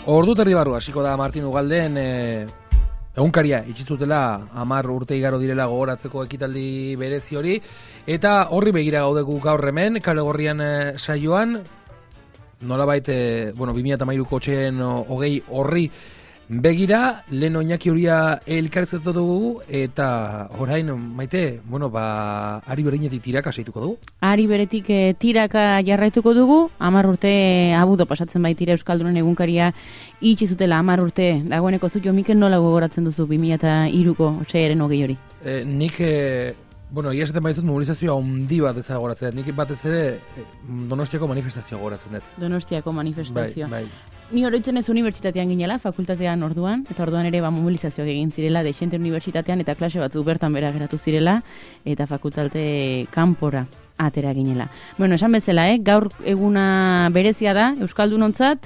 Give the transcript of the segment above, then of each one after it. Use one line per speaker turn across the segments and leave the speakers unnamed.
Ordu terdi barru, hasiko da Martin Ugaldeen egunkaria itxizutela 10 urte igaro direla gogoratzeko ekitaldi berezi hori, eta horri begira gaudegu gaur hemen, Kale Gorrian saioan, nolabait, 2013ko otsailaren 20 horri begira, lehen Iñaki Uria elkarrizketatu dugu, eta orain, Maite, ari berdinetik tiraka segituko dugu?
Ari beretik tiraka jarraituko dugu, 10 urte abudo pasatzen baitira Euskaldunen egunkaria itxi zutela 10 urte. Dagoeneko zu jo Mikel nola gogoratzen duzu 2003ko otsailaren 20 hori?
Nik, egia esaten baizut mobilizazioa handi bat ez gogoratzen. Nik batez ere Donostiako manifestazioa gogoratzen dut.
Donostiako manifestazioa.
Bai.
Ni oroitzen ez unibertsitatean ginela, fakultatean orduan, eta orduan ere mobilizazioak egin zirela, Dexente unibertsitatean eta klase batzuk bertan bera geratu zirela, eta fakultate kanpora atera ginela. Esan bezala, gaur eguna berezia da, Euskaldunontzat,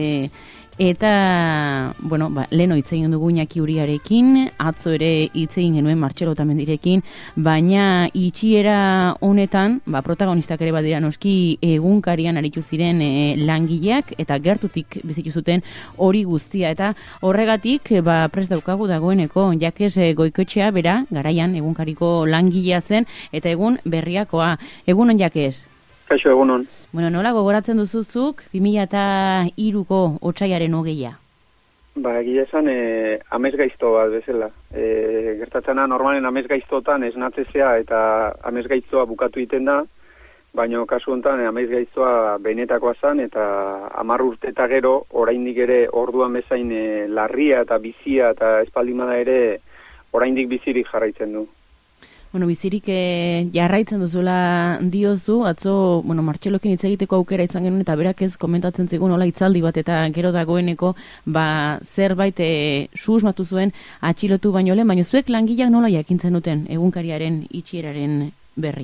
eta, lehen hitz egin dugu Iñaki Uriarekin, atzo ere hitz egin genuen Martxelo Otamendirekin, baina itxiera honetan, protagonistak ere badira noski egunkarian aritu ziren langileak, eta gertutik bizitu zuten hori guztia, eta horregatik, prest daukagu dagoeneko, Jakes Goikoetxea bera, garaian egunkariko langilea zen, eta egun berriakoa. Egunon, Jakes?
Kaixo, egunon.
Nola gogoratzen duzuzuk 2003ko otsailaren 20a?
Egia esan, amesgaizto bat bezala. Gertatzena, normalen amesgaiztotan esnatzezea eta amesgaiztoa bukatu egiten da, baina kasu honetan amesgaiztoa benetakoa zen, eta 10 urte eta gero, oraindik ere orduan bezain larria eta bizia eta espaldimada ere oraindik bizirik jarraitzen du.
Bizirik jarraitzen duzuela diozu, atzo, Martxelokin hitz egiteko aukera izan genuen, eta berak ez komentatzen zigun hola hitzaldi bat, eta gero dagoeneko, zerbait susmatu zuen atxilotu baino lehen, baina zuek langileak nola jakintzen duten egunkariaren itxieraren berri?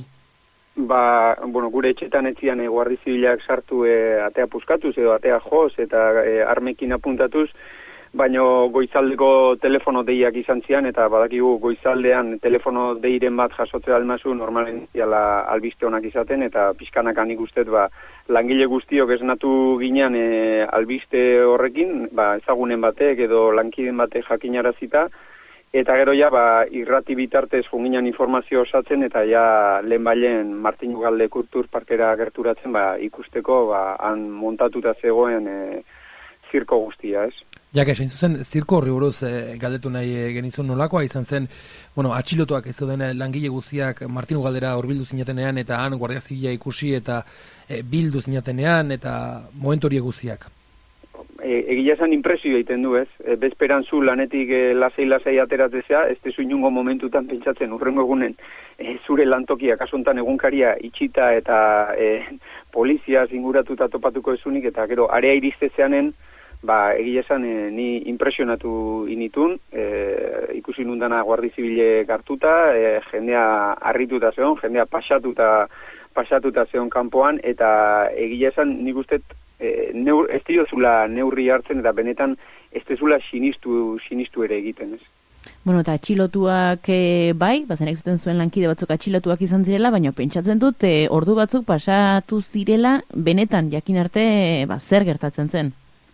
Gure etxetan etzian guardi zibilak sartu atea puskatuz edo atea joz eta armekin apuntatuz, baina goizaldeko telefono deiak izan zian, eta badakigu goizaldean telefono deiren bat jasotzea almazu normalen ziala albiste honak izaten, eta pixkanakan ikustez langile guztiok esnatu ginean albiste horrekin, ezagunen batek edo lankiden batek jakinarazita, eta gero irrati bitartez junginan informazio osatzen, eta lehen bailen Martin Ugalde Kultur Parkera gerturatzen ikusteko han montatuta zegoen zirko guztia, ez?
Jakes, hain zuzen, zirko horri buruz galdetu nahi genizun nolakoa izan zen, atxilotuak ez den langile guztiak Martin Ugaldera hurbildu zinatenean, eta han Guardia Zibila ikusi eta bildu zinatenean, eta momentu horiek guztiak.
Egia esan impresio egiten du, ez? Bezperan zu lanetik lasai ateratzea, ez tezu inungo momentutan pentsatzen, urrengo egunen zure lantokia, kasuntan egunkaria itxita eta polizia zinguratuta topatuko ezunik, eta gero area iristezeanen, egia esan ni impresionatu initun, ikusi nundana Guardi Zibile hartuta, jendea harrituta zeon, jendea pasatuta zeon kanpoan, eta egia esan nik uste ez diozula neurri hartzen, eta benetan ez dezula sinistu ere egiten, ez?
Eta atxilotuak bazenek zuten zuen lankide batzuk atxilotuak izan zirela, baina pentsatzen dut ordu batzuk pasatu zirela, benetan jakin arte zer gertatzen zen?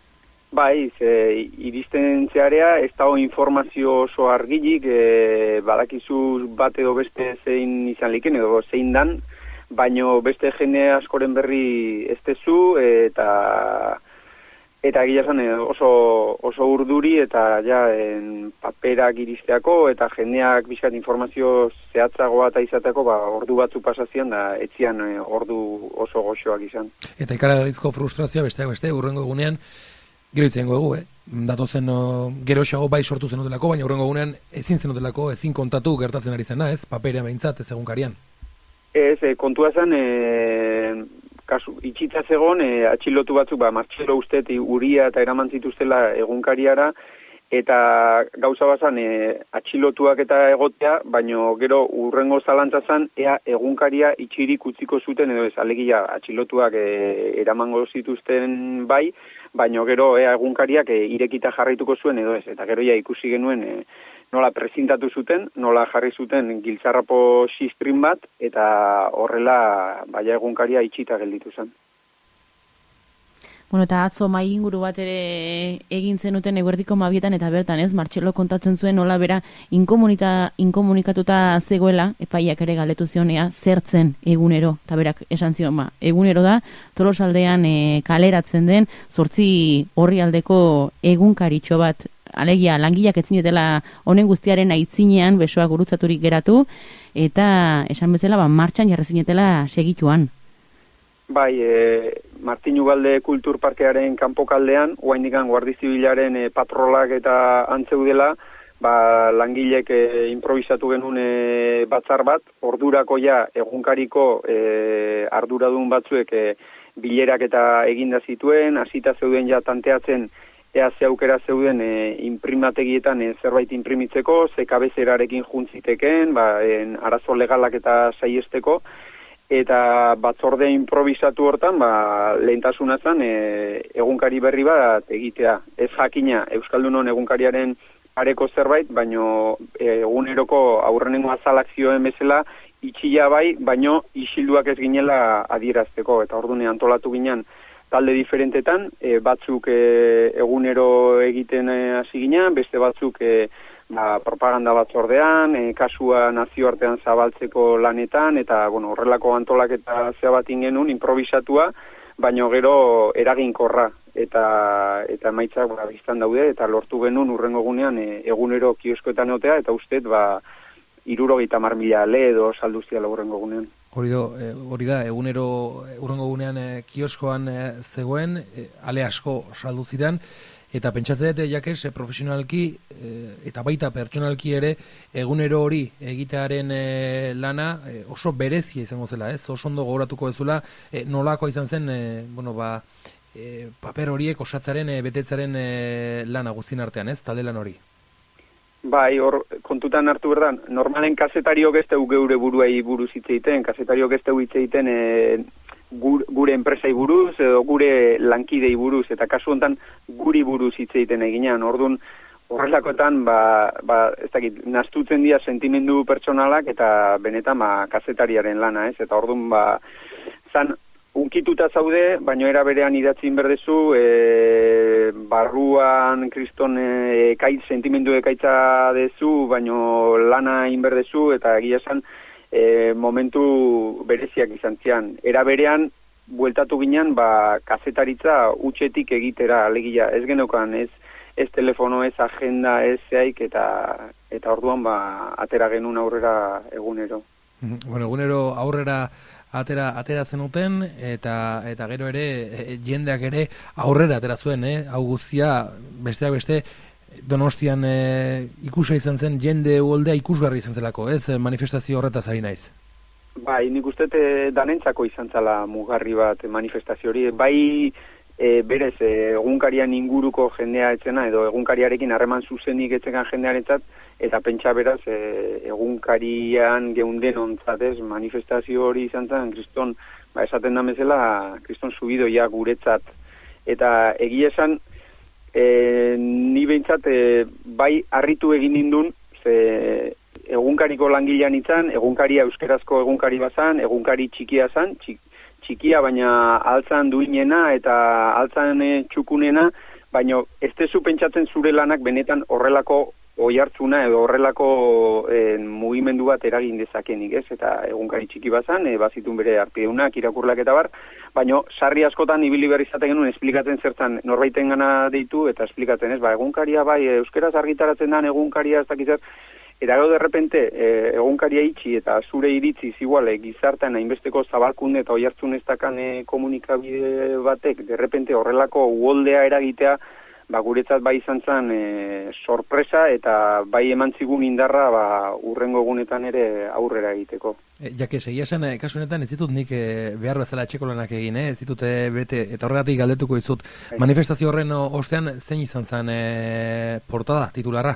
Iristen zearea, ez dago informazio oso argilik, badakizu bat edo beste zein izan liken, edo zein dan, baino beste jende askoren berri ez tezu, eta egia zen oso urduri, eta paperak iristeako, eta jendeak bizkat informazio zehatzagoa eta izateko, ordu batzu pasazian, da etzian ordu oso goxoak izan.
Eta ikaragarrizko frustrazioa besteak beste, urrengo egunean, gero itzen gogu, datozen geroxago bai sortu zenutelako, baina urrengo egunean ezin zenutelako, ezin kontatu gertatzen ari zena, ez? Paperean behintzat, ez egunkarian.
Ez, kontua zen, itxita zegoen, atxilotu batzuk, Martxelo ustet, Uria eta eraman zituztela egunkariara, eta gauza bazan atxilotuak eta egotea, baino gero urrengo zalantza zan, ea egunkaria itxirik utziko zuten, edo ez, alegia atxilotuak eramango zituzten bai, baino gero ea egunkariak irekita jarraituko zuen, edo ez, eta gero ikusi genuen nola presintatu zuten, nola jarri zuten giltzarrapo sistrin bat, eta horrela egunkaria itxita gelditu zen.
Bueno, eta atzo mai inguru bat ere egin zenuten eguerdiko 12 eta bertan, ez? Martxelo kontatzen zuen nola bera inkomunikatuta zegoela, epaiak ere galdetu zionea, zertzen egunero, eta berak esan zion, egunero da, Tolosaldean kaleratzen den 8 orrialdeko egunkaritxo bat, alegia, langileak etzinetela honen guztiaren aitzinean besoak gurutzaturik geratu, eta esan bezala, martxan jarri zinetela segituan.
Bai, Martin Ugalde Kulturparkearen kanpokaldean, oraindikan Guardia Zibilaren patrolak eta antzeudela, langilek improvisatu genuen batzar bat, ordurako ja egunkariko arduradun batzuek bilerak eta eginda zituen, hasita zeuden ja tanteatzen ea ze aukera zeuden imprimategietan zerbait imprimitzeko, ze kabezerarekin juntziteken, arazo legalak eta saiesteko, eta batzorde improvisatu hortan, lehentasuna zen egunkari berri bat egitea. Ez jakina Euskaldunon egunkariaren pareko zerbait, baino eguneroko aurrenengo azalak zioen bezala, itxila bai, baino isilduak ez ginela adierazteko. Eta orduan antolatu ginen talde diferentetan, batzuk egunero egiten hasi ginen, beste batzuk propaganda batzordean, kasua nazioartean zabaltzeko lanetan, eta horrelako antolaketa zea bat ingenun, improvisatua, baino gero eraginkorra, eta emaitzak biztan daude, eta lortu genuen urrengo egunean egunero kioskoetan egotea, eta ustez 70.000 ale edo salduzia urrengo egunean.
Hori da, egunero urrengo egunean kioskoan zegoen, ale asko saldu ziren, eta pentsatzen dut, Jakes, profesionalki eta baita pertsonalki ere egunero hori egitearen lana oso berezia izango zela, ez? Oso ondo gogoratuko dezula nolako izan zen, paper horiek osatzaren, betetzaren lana guztien artean, ez? Talde lan hori.
Bai, hor kontutan hartu berdan, normalen kazetariok ez dugu geure buruei buruz hitz egiten, kazetariok ez dugu hitz egiten gure enpresai buruz edo gure lankidei buruz, eta kasu hontan guri buruz hitz egiten eginean. Orduan horrelakoetan ez dakit, nastutzen dira sentimendu pertsonalak eta benetan kazetariaren lana, ez? Eta orduan zan unkituta zaude, baino era berean idatzin berdezu, barruan kriston sentimendu ekaitza dezu, baino lana inberdezu, eta egia esan momentu bereziak izan zian. Era berean, bueltatu ginen, kazetaritza utxetik egitera, alegia, ez genokan, ez telefono, ez agenda, ez zeaik, eta orduan atera genuen aurrera egunero.
Bueno, egunero aurrera atera zenuten, eta gero ere, jendeak ere aurrera atera zuen, hau guztia, besteak beste, Donostian ikusa izan zen, jende uholdea ikusgarri izan zelako, ez manifestazio horretaz ari naiz?
Bai, nik uste danentzako izan zela mugarri bat manifestazio hori, bai berez egunkarian inguruko jendea etzena, edo egunkariarekin harreman zuzenik etzekan jendearentzat, eta pentsa beraz egunkarian geunden ontzat, ez, manifestazio hori izan zen, kriston, esaten da bezala, kriston subidoia guretzat, eta egia esan, ni behintzat bai harritu egin nindun, ze egunkariko langilean itzan, egunkaria euskerazko egunkari bazan, egunkari txikia zan, txikia baina altzan duinena eta altzan txukunena, baina ez tezu pentsatzen zure lanak benetan horrelako oihartzuna edo horrelako mugimendu bat eragin dezakenik, ez? Eta egunkari txiki bazan, bazitun bere arpideunak, irakurlak eta bar, baina sarri askotan ibili berri izaten genuen esplikatzen zertan norbaiten gana deitu eta esplikatzen, ez? Egunkaria bai, euskeraz argitaratzen den egunkaria ez dakizat, eta gero derrepente egunkaria itxi eta zure iritziz igual gizartean hainbesteko zabalkunde eta oihartzun ez dakan komunikabide batek derrepente horrelako uholdea eragitea, guretzat bai izan zen sorpresa eta bai eman zigun indarra urrengo egunetan ere aurrera egiteko.
Jakes, egia esan, kasu honetan ez ditut nik behar bezala etxeko lanak egin, ez ditut bete, eta horregatik galdetuko dizut. Manifestazio horren ostean zein izan zen portada, titularra?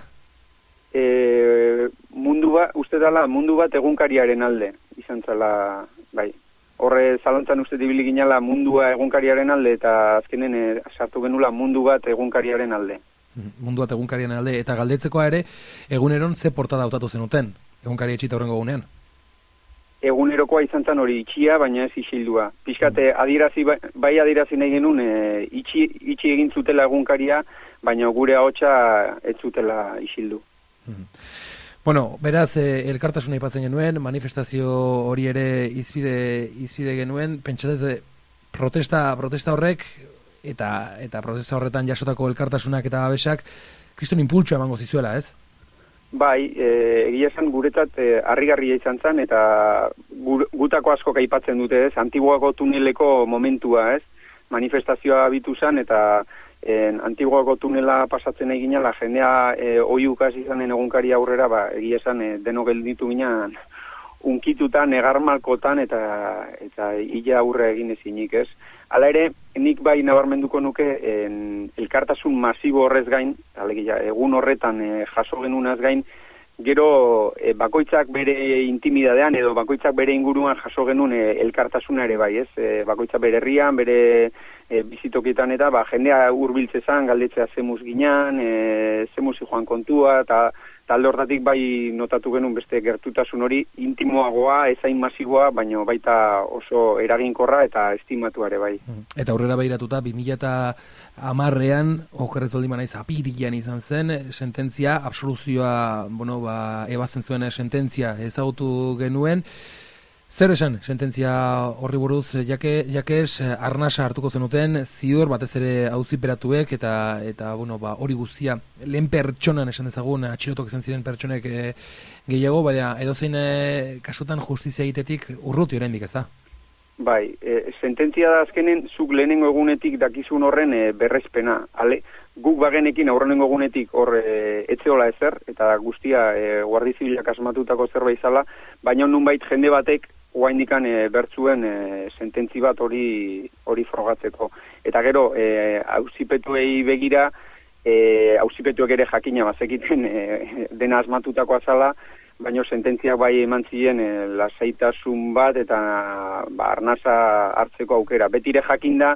Uste dela mundu bat egunkariaren alde, izan zela, bai. Horre zalantzan uste dibili ginala mundua egunkariaren alde, eta azkenen sartu genula mundu bat egunkariaren alde.
Mundu bat egunkariaren alde, eta galdetzekoa ere, eguneron ze portada hautatu zenuten, egunkari etxita horrengo gunean?
egunerokoa izan zen hori itxia, baina ez isildua. Pixkate adierazi nahi genuen itxi egin zutela egunkaria, baina gure ahotsa ez zutela isildu.
Bueno, beraz, elkartasuna aipatzen genuen, manifestazio hori ere izpide genuen, pentsatzen protesta horrek, eta protesta horretan jasotako elkartasunak eta babesak, kriston impultsoa emango zizuela, ez?
Bai, egia esan guretzat harrigarria izan zen, eta gutako askok aipatzen dute, ez? Antiguako tuneleko momentua, ez? Manifestazioa abitu zen, eta Antiguako tunela pasatzen egin la jendea oiukaz izanen egunkari aurrera, egia esan deno gelditu ginen unkitutan, negarmalkotan eta illa aurre egin ezinik, ez? Hala ere, nik bai nabarmenduko nuke elkartasun masibo horrez gain, alegia, egun horretan jaso genunaz gain, gero bakoitzak bere intimidadean edo bakoitzak bere inguruan jaso genuen elkartasuna ere bai, ez? Bakoitzak bere herrian, bere bizitokietan eta jendea hurbiltzezan, galdetzea zemuz ginean, zemuz joan kontua, eta talde hortatik bai notatu genuen beste gertutasun hori intimoagoa, ezain masiboa, baina baita oso eraginkorra eta estimatu ere bai.
Eta aurrera behiratuta, 2010an, okerrez baldin naiz, apirilean izan zen, sententzia, absoluzioa, ebazen zuen sententzia ezagutu genuen. Zer esan, sententzia horri buruz, jakez, arnasa hartuko zenuten, ziur, batez ere auziperatuek, eta hori guztia, lehen pertsonan esan dezagun, atxilotok izan ziren pertsonek gehiago, baina edozein kasutan justizia egitetik urruti oraindik, ez da?
Bai, sententzia da azkenen, zuk lehenengo egunetik dakizun horren berrezpena, guk bagenekin aurrenengo egunetik hor etzeola ezer, eta guztia Guardia Zibilak asmatutako zerbait zala, baina nunbait jende batek oraindikan bertzuen sententzi bat hori frogatzeko. Eta gero, auzipetuei begira, auzipetuek ere jakina bazekiten dena asmatutakoa zala, baina sententziak bai eman ziren lasaitasun bat eta arnasa hartzeko aukera. Betire jakinda,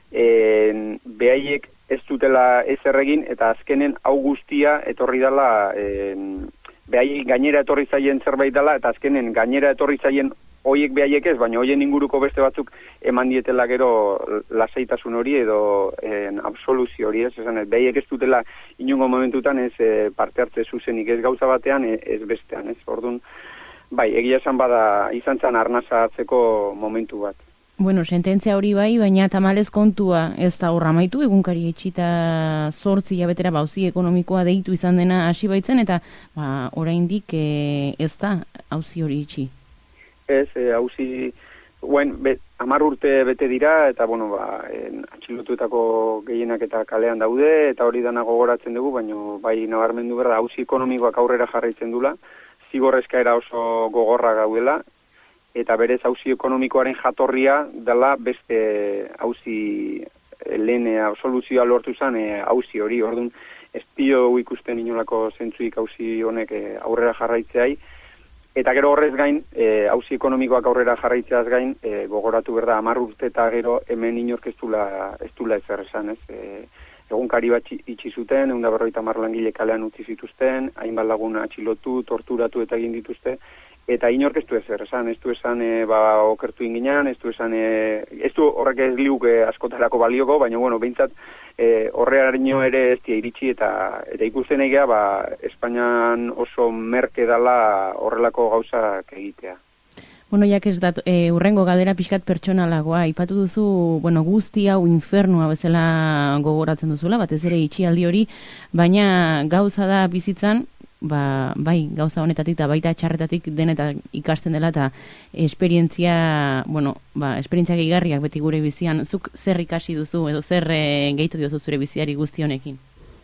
behaiek ez dutela ezer egin, eta azkenen hau guztia etorri dela, behaiek gainera etorri zaien zerbait dela, eta azkenen gainera etorri zaien hoiek behaiek ez, baina hoien inguruko beste batzuk eman dietela gero lasaitasun hori edo absoluzio hori, ez? Esan, behaiek ez dutela inungo momentutan ez parte hartze zuzenik, ez gauza batean, ez bestean, ez? Orduan, bai, egia esan bada izan zen arnasa hartzeko momentu bat.
Bueno, sententzia hori bai, baina tamalez kontua ez da horra maitu, egunkari etxita 8 hilabetera auzi ekonomikoa deitu izan dena hasi baitzen, eta oraindik ez da auzi hori itxi.
Ez, auzi, 10 urte bete dira, eta, atxilotuetako gehienak eta kalean daude, eta hori dana gogoratzen dugu, baina bai nabarmendu berda, auzi ekonomikoak aurrera jarraitzen dula, zigorrezka era oso gogorra gaudela, eta berez auzi ekonomikoaren jatorria dela beste auzi lehen soluzioa lortu zen auzi hori, orduan ez dio ikusten inolako zentzuik auzi honek aurrera jarraitzeai. Eta gero horrez gain, auzi ekonomikoak aurrera jarraitzeaz gain, gogoratu berda 10 urte eta gero hemen inork ez dula ezer esan, ez? Egunkari bat itxi zuten, 150 langile kalean utzi zituzten, hainbat lagun atxilotu, torturatu eta egin dituzte, eta inork ez du ezer esan, okertu inginan, ez du horrek ez liuke askotarako balioko, baina behintzat horrearaino ere ez dia iritsi eta ikusten egea Espainian oso merke dala horrelako gauzak egitea.
Bueno, jakez urrengo galdera pixkat pertsonalagoa, ipatu duzu, guzti hau infernua bezala gogoratzen duzula, batez ere itxialdi hori, baina gauza da bizitzan, bai, gauza honetatik eta baita txarretatik denetak ikasten dela eta esperientzia gehigarriak beti gure bizian. Zuk zer ikasi duzu edo zer gehitu diozu zure biziari guzti honekin?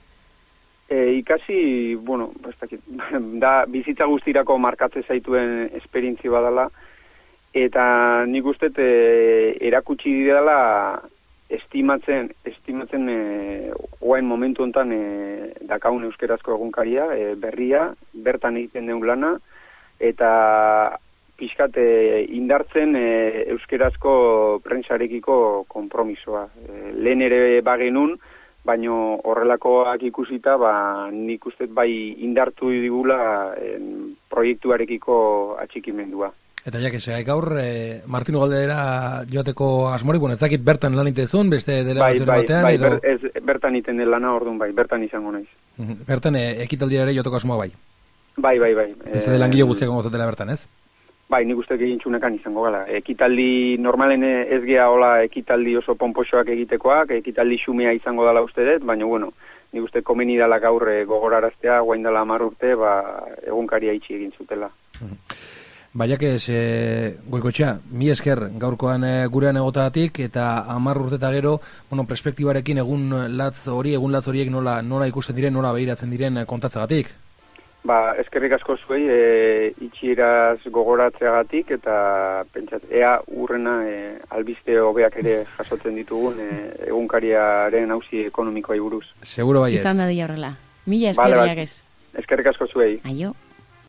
Ikasi, da bizitza guztirako markatze zaituen esperientzia badala, eta nik uste erakutsi dela estimatzen oain momentu honetan dakaun euskerazko egunkaria, berria, bertan egiten deun lana, eta pixkat indartzen euskerazko prentsarekiko konpromisoa. Lehen ere bagenun, baino horrelakoak ikusita, nik uste bai indartu digula proiektuarekiko atxikimendua.
Eta gaur, Martin Ugaldera joateko asmori, ez dakit bertan lan itezun, beste delegazio batean, edo...
Bertan iten lana orduan, bertan izango naiz.
Bertan ekitaldira ere joateko asmoa bai?
Bai.
Ez da langile guztiak gozatela bertan, ez?
Bai, nik uste egin txunekan izango gala. Ekitaldi, normalen ez gea hola ekitaldi oso pomposoak egitekoak, ekitaldi xumea izango dela uste dut, baina, bueno, nik uste komeni dala gaur gogoraraztea, guain dela 10 urte, egunkaria itxi egin zutela.
Baiak ez, Goikoetxea, mi esker gaurkoan gurean egotagatik, eta 10 urte eta gero, perspektibarekin egun latz horiek nola ikusten diren, nola behiratzen diren kontatzagatik.
Eskerrik asko zuei, itxieraz gogoratzeagatik, eta pentsat, ea urrena albiste hobeak ere jasotzen ditugun egunkariaren auzi ekonomikoa buruz.
Seguro baiet.
Izan da di horrela. Mila eskerriak ez.
Eskerrik asko zuei.
Aio.